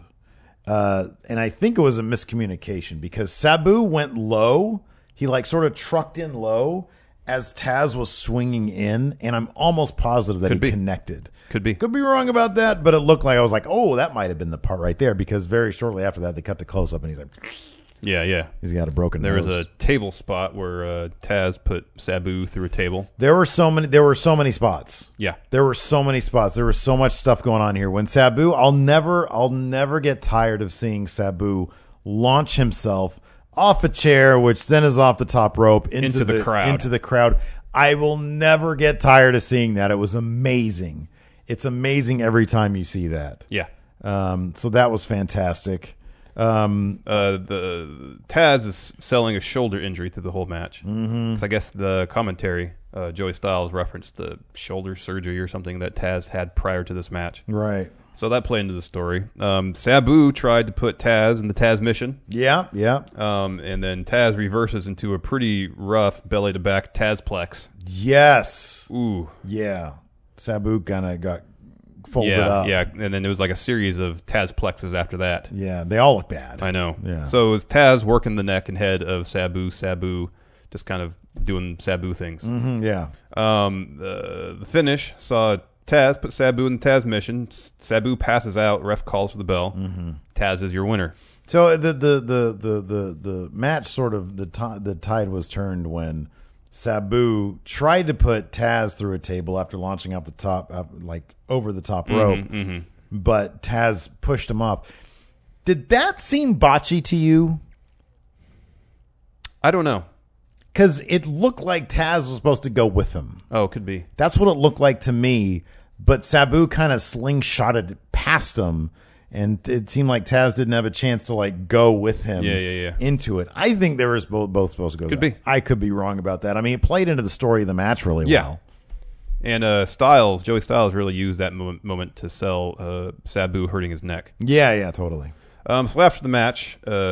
Uh, and I think it was a miscommunication because Sabu went low. He like sort of trucked in low as Taz was swinging in, and I'm almost positive that Could he be. connected. Could be. Could be wrong about that, but it looked like I was like, oh, that might have been the part right there because very shortly after that, they cut the close up and he's like, Yeah, yeah. he's got a broken There nose. was a table spot where uh, Taz put Sabu through a table. There were so many. There were so many spots. Yeah. There were so many spots. There was so much stuff going on here. When Sabu, I'll never, I'll never get tired of seeing Sabu launch himself off a chair, which then is off the top rope into, Into the crowd. Into the crowd. I will never get tired of seeing that. It was amazing. It's amazing every time you see that. Yeah. Um. So that was fantastic. Um. Uh, the Taz is selling a shoulder injury through the whole match. Mm-hmm. 'Cause I guess the commentary, uh, Joey Styles referenced the shoulder surgery or something that Taz had prior to this match. Right. So that played into the story. Um, Sabu tried to put Taz in the Taz mission. Yeah. Yeah. Um, and then Taz reverses into a pretty rough belly to back Tazplex. Yes. Ooh. Yeah. Sabu kind of got folded yeah, up. Yeah, and then there was like a series of Tazplexes after that. Yeah, they all look bad. I know. Yeah. So it was Taz working the neck and head of Sabu, Sabu just kind of doing Sabu things. Mm-hmm, yeah. Um, the, the finish saw Taz put Sabu in the Taz mission. Sabu passes out. Ref calls for the bell. Mm-hmm. Taz is your winner. So the the the the the, the match sort of the t- the tide was turned when Sabu tried to put Taz through a table after launching off the top, uh, like over the top rope, Mm-hmm, mm-hmm. but Taz pushed him off. Did that seem botchy to you? I don't know. Because it looked like Taz was supposed to go with him. Oh, could be. That's what it looked like to me. But Sabu kind of slingshotted past him, and it seemed like Taz didn't have a chance to like go with him Yeah, yeah, yeah. into it. I think they were both, both supposed to go. Could there. be. I could be wrong about that. I mean, it played into the story of the match really Yeah. well. And uh, Styles, Joey Styles, really used that mo- moment to sell uh, Sabu hurting his neck. Yeah, yeah, totally. Um, so after the match, uh,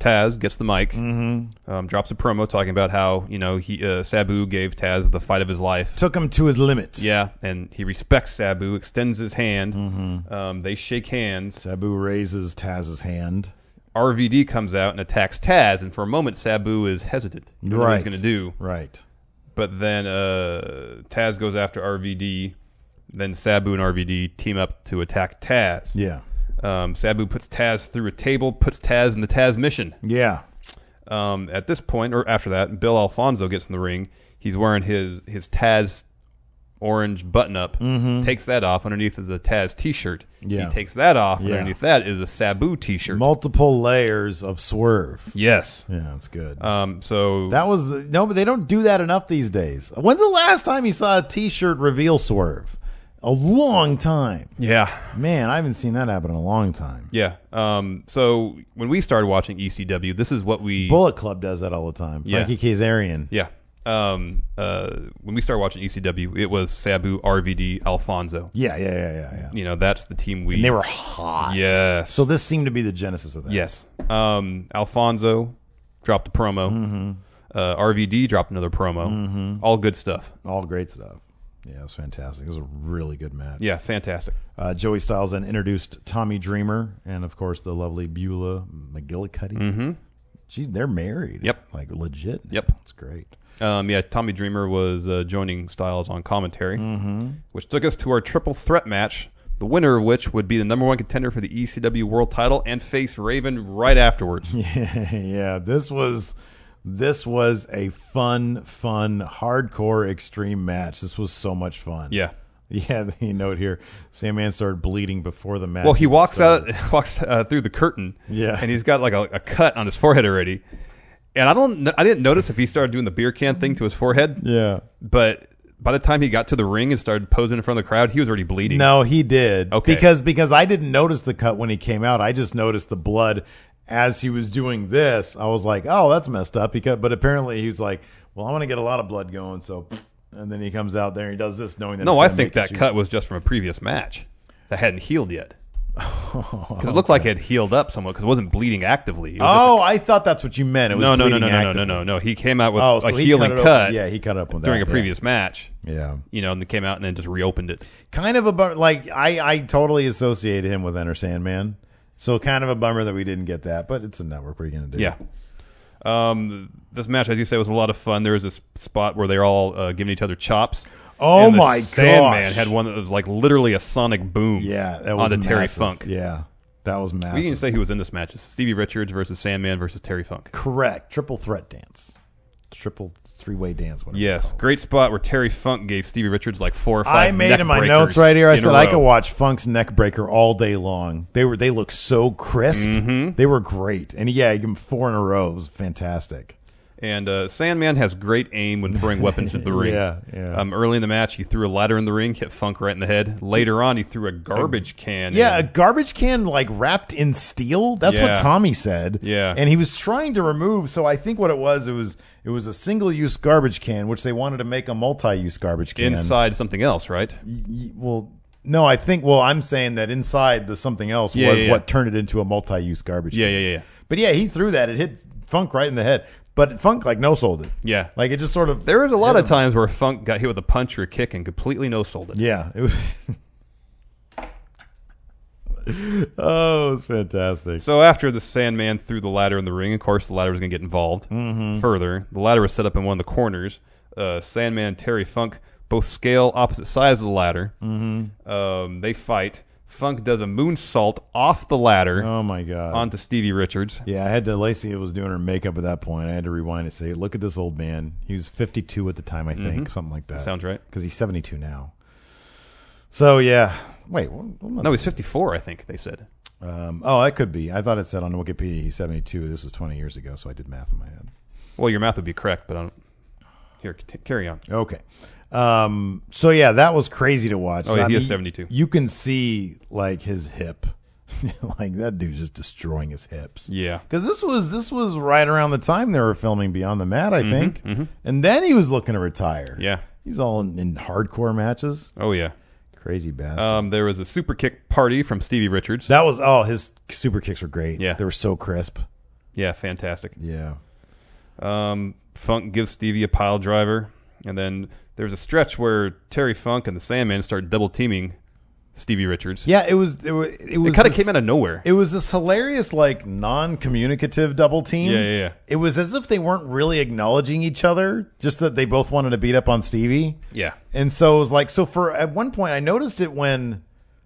Taz gets the mic, mm-hmm. um, drops a promo talking about how you know he uh, Sabu gave Taz the fight of his life. Took him to his limits. Yeah, and he respects Sabu, extends his hand. Mm-hmm. Um, they shake hands. Sabu raises Taz's hand. R V D comes out and attacks Taz, and for a moment Sabu is hesitant. He doesn't know what he's going to do. Right. But then uh, Taz goes after R V D. Then Sabu and R V D team up to attack Taz. Yeah. Um, Sabu puts Taz through a table, puts Taz in the Taz mission. Yeah. Um, at this point, or after that, Bill Alfonso gets in the ring. He's wearing his, his Taz orange button-up, mm-hmm. takes that off. Underneath is a Taz T-shirt. Yeah. He takes that off. Yeah. And underneath that is a Sabu T-shirt. Multiple layers of swerve. Yes. Yeah, that's good. Um, so that was the, no, but they don't do that enough these days. When's the last time you saw a T-shirt reveal swerve? A long time. Yeah. Man, I haven't seen that happen in a long time. Yeah. Um, so when we started watching E C W, this is what we... Bullet Club does that all the time. Yeah. Frankie Kazarian. Yeah. Um, uh, when we started watching E C W, it was Sabu, R V D, Alfonso. Yeah, yeah, yeah, yeah, yeah. You know, that's the team we... And they were hot. Yes. So this seemed to be the genesis of that. Yes. Um, Alfonso dropped a promo. Mm-hmm. Uh, R V D dropped another promo. Mm-hmm. All good stuff. All great stuff. Yeah, it was fantastic. It was a really good match. Yeah, fantastic. Uh, Joey Styles then introduced Tommy Dreamer and, of course, the lovely Beulah McGillicuddy. Mm-hmm. Geez, they're married. Yep. Like, legit. Yep. That's great. Um, yeah, Tommy Dreamer was uh, joining Styles on commentary, mm-hmm. which took us to our triple threat match, the winner of which would be the number one contender for the E C W World Title and face Raven right afterwards. Yeah, yeah. This was... This was a fun, fun, hardcore, extreme match. This was so much fun. Yeah. Yeah, the note here, Sandman started bleeding before the match. Well, he walks started. out, walks uh, through the curtain, yeah, and he's got like a, a cut on his forehead already. And I don't, I didn't notice if he started doing the beer can thing to his forehead. Yeah. But by the time he got to the ring and started posing in front of the crowd, he was already bleeding. No, he did. Okay. Because because I didn't notice the cut when he came out. I just noticed the blood. As he was doing this, I was like, "Oh, that's messed up." Because, but apparently, he was like, "Well, I want to get a lot of blood going." So, and then he comes out there and he does this, knowing that. No, it's I gonna think make that it cut was just from a previous match that hadn't healed yet. Because oh, it looked like it had healed up somewhat because it wasn't bleeding actively. It was Oh, just I thought that's what you meant. It was no, no, no, bleeding no, no, no, actively. no, no, no. He came out with Oh, a so he healing cut. It cut. Up, yeah, he cut up with during that, a previous yeah. match. Yeah, you know, and they came out and then just reopened it. Kind of a bummer. Like I, I totally associated him with Enter Sandman. So kind of a bummer that we didn't get that, but it's a network. What are you going to do? Yeah. Um, this match, as you say, was a lot of fun. There was this spot where they're all uh, giving each other chops. Oh and the my Sandman gosh. had one that was like literally a sonic boom. Yeah, that was onto Terry massive. Funk. Yeah, that was massive. We didn't say who was in this match. It's Stevie Richards versus Sandman versus Terry Funk. Correct. Triple threat dance. Triple three-way dance. Whatever Yes, great spot where Terry Funk gave Stevie Richards like four or five. I made neck in my breakers notes right here. I in a said I row. could watch Funk's neck breaker all day long. They were they look so crisp. Mm-hmm. They were great, and yeah, he gave him four in a row. It was fantastic. And uh, Sandman has great aim when throwing weapons into the ring. Yeah, yeah. Um, early in the match, he threw a ladder in the ring, hit Funk right in the head. Later on, he threw a garbage can. Yeah, a in. garbage can like wrapped in steel. That's Yeah. what Tommy said. Yeah. And he was trying to remove, so I think what it was, it was it was a single-use garbage can, which they wanted to make a multi-use garbage can. inside something else, right? Y- y- well, no, I think, well, I'm saying that inside the something else Yeah, was yeah, yeah. what turned it into a multi-use garbage Yeah, can. yeah, yeah, yeah. But yeah, he threw that. It hit Funk right in the head. But Funk, like, no-sold it. Yeah. Like, it just sort of... There was a lot hit of him. times where Funk got hit with a punch or a kick and completely no-sold it. Yeah, it was... oh, it was fantastic. So after the Sandman threw the ladder in the ring, of course the ladder was going to get involved. Mm-hmm. Further, the ladder was set up in one of the corners. Uh, Sandman and Terry Funk both scale opposite sides of the ladder. Mm-hmm. Um, they fight. Funk does a moonsault off the ladder Oh, my God. onto Stevie Richards. Yeah, I had to. Lacey was doing her makeup at that point. I had to rewind and say, "Look at this old man. He was fifty-two at the time, I think, something like that. Sounds right. Because he's seventy-two now. So yeah, wait. Well, I'm not- No, he's fifty-four, I think they said. Um, oh, that could be. I thought it said on Wikipedia he's seventy-two. This was twenty years ago, so I did math in my head. Well, your math would be correct, but I don't. Here, t- carry on. Okay. Um, so yeah, that was crazy to watch. Oh, yeah, I he is mean, seventy-two. You can see like his hip, like that dude's just destroying his hips. Yeah. Because this was this was right around the time they were filming Beyond the Mat, I think, mhm. and then he was looking to retire. Yeah. He's all in, in hardcore matches. Oh, yeah. Crazy bastard. Um, there was a super kick party from Stevie Richards. that was oh his super kicks were great. Yeah. They were so crisp. Yeah, fantastic. Yeah. Um, Funk gives Stevie a pile driver, and then there's a stretch where Terry Funk and the Sandman start double teaming Stevie Richards. Yeah, it was. It was. It, was it kind of this- came out of nowhere. It was this hilarious, like, non-communicative double team. Yeah, yeah, yeah. It was as if they weren't really acknowledging each other, just that they both wanted to beat up on Stevie. Yeah. And so it was like, so for, at one point, I noticed it when,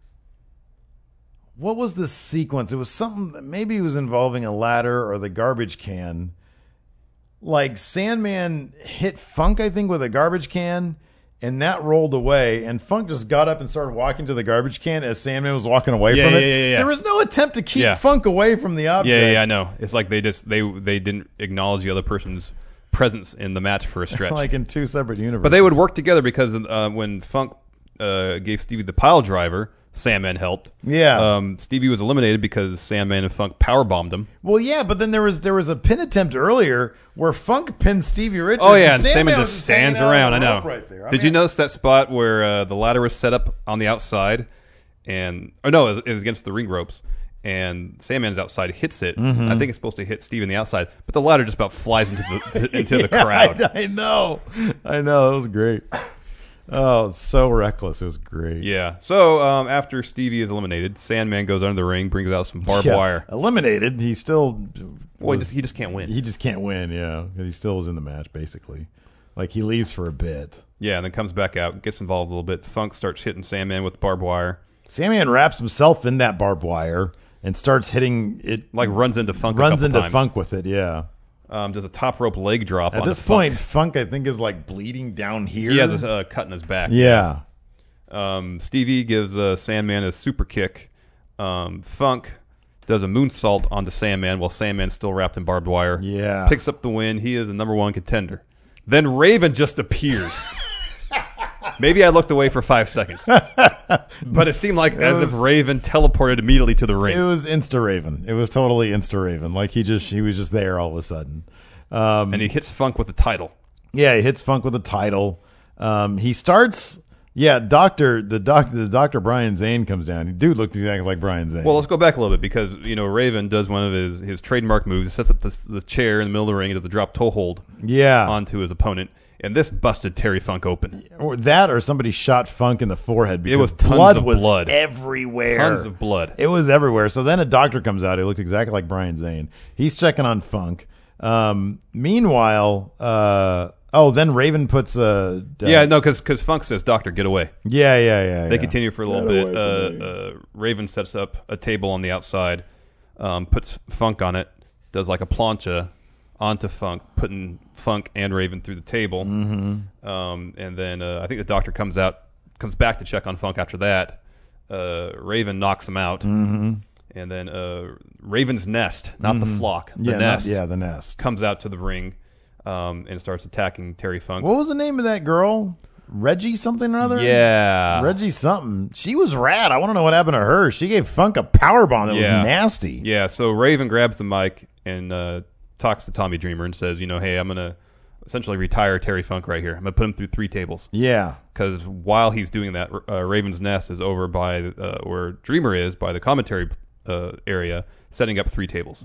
what was this sequence? It was something that maybe it was involving a ladder or the garbage can. Like, Sandman hit Funk, I think, with a garbage can, and that rolled away, and Funk just got up and started walking to the garbage can as Sandman was walking away Yeah, from yeah, it. yeah, yeah. There was no attempt to keep Yeah. Funk away from the object. Yeah, yeah, I know. It's like they just they they didn't acknowledge the other person's presence in the match for a stretch. Like in two separate universes. But they would work together because uh, when Funk uh, gave Stevie the pile driver, Sandman helped. Yeah. Um, Stevie was eliminated because Sandman and Funk power bombed him. Well, yeah, but then there was there was a pin attempt earlier where Funk pinned Stevie Richards. Oh yeah, and Sandman, Sandman was just hanging stands out on around. I the know. rope Right there. I Did mean, you notice that spot where uh, the ladder was set up on the outside, and or no, it was, it was against the ring ropes, and Sandman's outside hits it. Mm-hmm. I think it's supposed to hit Stevie on the outside, but the ladder just about flies into the to, into the Yeah, crowd. I, I know, I know. It was great. Oh, it's so reckless. It was great. Yeah. So um, after Stevie is eliminated, Sandman goes under the ring, brings out some barbed Yeah. wire. Eliminated. He still. Well, he was- just he just can't win. He just can't win. Yeah, 'cause he still was in the match basically. Like he leaves for a bit. Yeah, and then comes back out, gets involved a little bit. Funk starts hitting Sandman with barbed wire. Sandman wraps himself in that barbed wire and starts hitting it. Like runs into Funk. a runs couple into times. Funk with it. Yeah. Um, does a top rope leg drop. At onto this Funk. point, Funk I think is like bleeding down here. he has a uh, cut in his back. Yeah. Um, Stevie gives uh, Sandman a super kick. Um, Funk does a moonsault onto Sandman while Sandman's still wrapped in barbed wire. Yeah. Picks up the win. He is the number one contender. Then Raven just appears. Maybe I looked away for five seconds. But it seemed like as was- if Raven teleported immediately to the ring. It was Insta Raven. It was totally Insta Raven. Like he just he was just there all of a sudden. Um, and he hits Funk with the title. yeah, he hits Funk with a title. Um, he starts. Yeah, Doctor the doctor the Doctor Brian Zane comes down. Dude looked exactly like Brian Zane. Well, let's go back a little bit because, you know, Raven does one of his, his trademark moves. He sets up this, the chair in the middle of the ring and does a drop toe hold yeah, onto his opponent. And this busted Terry Funk open. or that, or somebody shot Funk in the forehead because was tons blood of was blood. everywhere. Tons of blood. It was everywhere. So then a doctor comes out. He looked exactly like Brian Zane. He's checking on Funk. Um, meanwhile, uh, oh, then Raven puts a uh, Yeah, no, because Funk says, "Doctor, get away." yeah, yeah, yeah. They yeah. continue for a little Get bit. away from me. Uh, uh, Raven sets up a table on the outside, um, puts Funk on it, does like a plancha onto Funk, putting Funk and Raven through the table. Mm-hmm. Um, and then uh, I think the doctor comes out, comes back to check on Funk after that. Uh, Raven knocks him out. Mm-hmm. And then uh, Raven's Nest, not the flock, the yeah, not- nest, yeah, the nest. comes out to the ring um, and starts attacking Terry Funk. What was the name of that girl? Reggie something or other? Yeah. Reggie something. She was rad. I want to know what happened to her. She gave Funk a power bomb that Yeah. was nasty. Yeah, so Raven grabs the mic and uh, talks to Tommy Dreamer and says, you know, hey, I'm going to essentially retire Terry Funk right here. I'm going to put him through three tables. Yeah. Because while he's doing that, uh, Raven's Nest is over by uh, where Dreamer is, by the commentary uh, area, setting up three tables.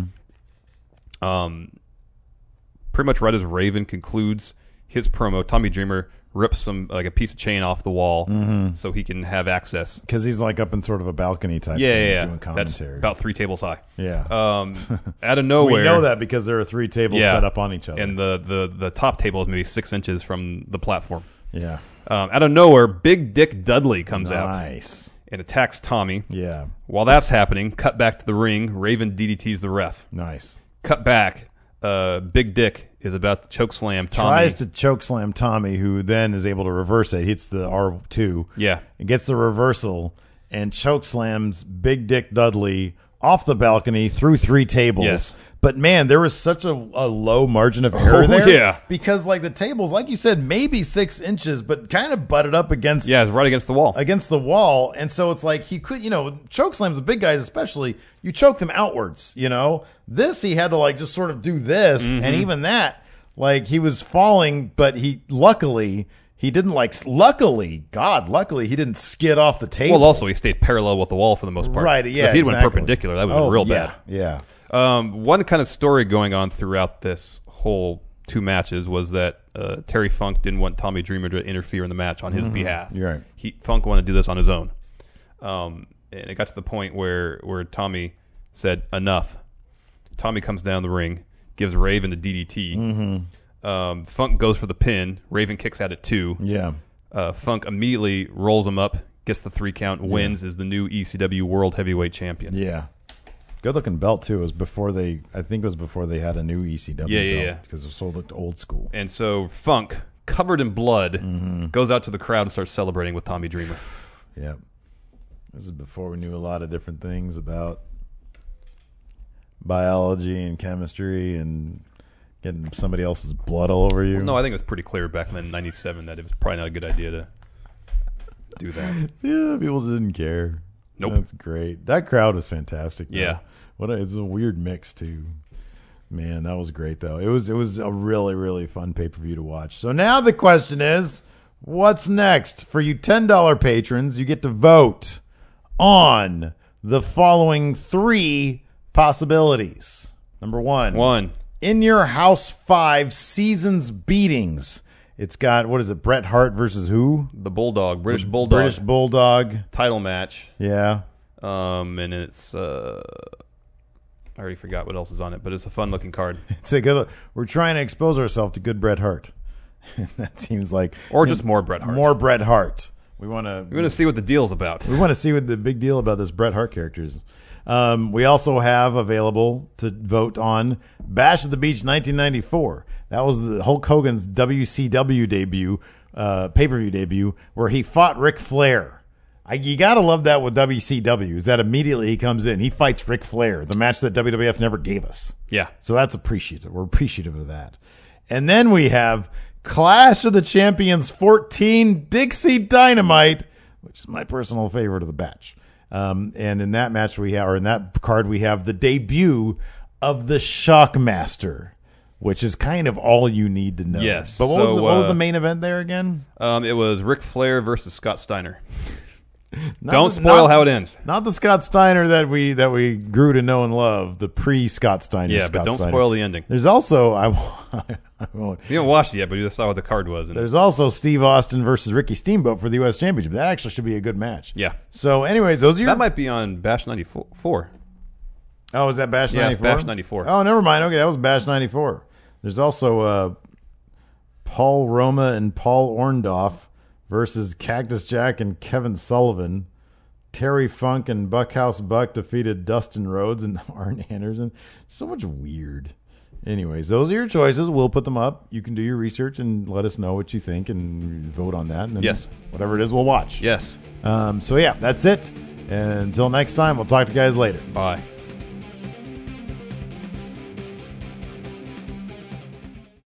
Mm-hmm. Um, pretty much right as Raven concludes his promo, Tommy Dreamer rips some like a piece of chain off the wall Mm-hmm. so he can have access. Because he's like up in sort of a balcony type Yeah, thing, yeah, yeah. doing That's commentary. about three tables high. yeah. Um, out of nowhere, we know that because there are three tables Yeah. set up on each other. and the, the the top table is maybe six inches from the platform. yeah. Um, out of nowhere, Big Dick Dudley comes out Nice. and attacks Tommy. Yeah. While that's happening, cut back to the ring. Raven D D Ts the ref. Nice. Cut back. Uh, Big Dick is about to choke slam Tommy. Tries to choke slam Tommy, who then is able to reverse it. Hits the R two. Yeah. And gets the reversal and choke slams Big Dick Dudley off the balcony through three tables. Yes. But man, there was such a, a low margin of error Oh, there. yeah. Because like the tables, like you said, maybe six inches, but kind of butted up against Yeah, it's right against the wall. against the wall. And so it's like he could, you know, choke slams the big guys, especially, you choke them outwards, you know. This he had to like just sort of do this, Mm-hmm. and even that, like he was falling, but he luckily he didn't like luckily, God, luckily he didn't skid off the table. Well, also he stayed parallel with the wall for the most part. right, yeah. If he'd went exactly. perpendicular, that would have oh, been real yeah, bad. Yeah. Um, one kind of story going on throughout this whole two matches was that uh, Terry Funk didn't want Tommy Dreamer to interfere in the match on his Mm-hmm. behalf. You're right. He, Funk wanted to do this on his own. Um, and it got to the point where, where Tommy said, enough. Tommy comes down the ring, gives Raven a D D T. Mm-hmm. Um, Funk goes for the pin. Raven kicks out at two. Yeah. Uh, Funk immediately rolls him up, gets the three count, wins, is the new E C W World Heavyweight Champion. Yeah. Good looking belt too. It was before they I think it was before they had a new E C W Yeah, yeah, belt yeah. because it so looked old school. And so Funk, covered in blood, Mm-hmm. goes out to the crowd and starts celebrating with Tommy Dreamer. Yeah. This is before we knew a lot of different things about biology and chemistry and getting somebody else's blood all over you. No, I think it was pretty clear back in ninety-seven that it was probably not a good idea to do that. Yeah, people didn't care. Nope. That's great. That crowd was fantastic. Though. Yeah. What a, it's a weird mix too. Man, that was great though. It was it was a really really fun pay-per-view to watch. So now the question is, what's next? For you ten dollar patrons, you get to vote on the following three possibilities. Number one. One. In Your House five Seasons Beatings. It's got, what is it, Bret Hart versus who? The Bulldog, British Bulldog. British Bulldog. title match. Yeah. Um, and it's, uh, I already forgot what else is on it, but it's a fun looking card. It's a good, we're trying to expose ourselves to good Bret Hart. That seems like. Or just more Bret Hart. More Bret Hart. We want to. We're going to see what the deal's about. We want to see what the big deal about this Bret Hart character is. Um, we also have available to vote on Bash at the Beach nineteen ninety-four. That was the Hulk Hogan's W C W debut, uh, pay-per-view debut, where he fought Ric Flair. I, you got to love that with W C W, is that immediately he comes in, he fights Ric Flair, the match that W W F never gave us. Yeah. So that's appreciative. We're appreciative of that. And then we have Clash of the Champions fourteen Dixie Dynamite, which is my personal favorite of the batch. Um, and in that match we have, or in that card we have the debut of the Shockmaster, which is kind of all you need to know. Yes. But what, So, was, the, what was uh, the main event there again? Um, it was Ric Flair versus Scott Steiner. Not Don't the- spoil not- how it ends. Not the Scott Steiner that we that we grew to know and love, the pre-Scott Steiner. Yeah, Scott but don't Steiner. spoil the ending. There's also I, I won't. You haven't watched it yet, but you just saw what the card was. And There's also Steve Austin versus Ricky Steamboat for the U S Championship. That actually should be a good match. Yeah. So, anyways, those are your. that might be on Bash ninety-four. Oh, is that Bash Yeah, it's ninety-four? Bash ninety-four. Oh, never mind. Okay, that was Bash ninety-four. There's also uh, Paul Roma and Paul Orndorff versus Cactus Jack and Kevin Sullivan. Terry Funk and Buckhouse Buck defeated Dustin Rhodes and Arn Anderson. So much weird. Anyways, those are your choices. We'll put them up. You can do your research and let us know what you think and vote on that. And then Yes. whatever it is, we'll watch. Yes. Um, so, yeah, that's it. And until next time, we'll talk to you guys later. Bye.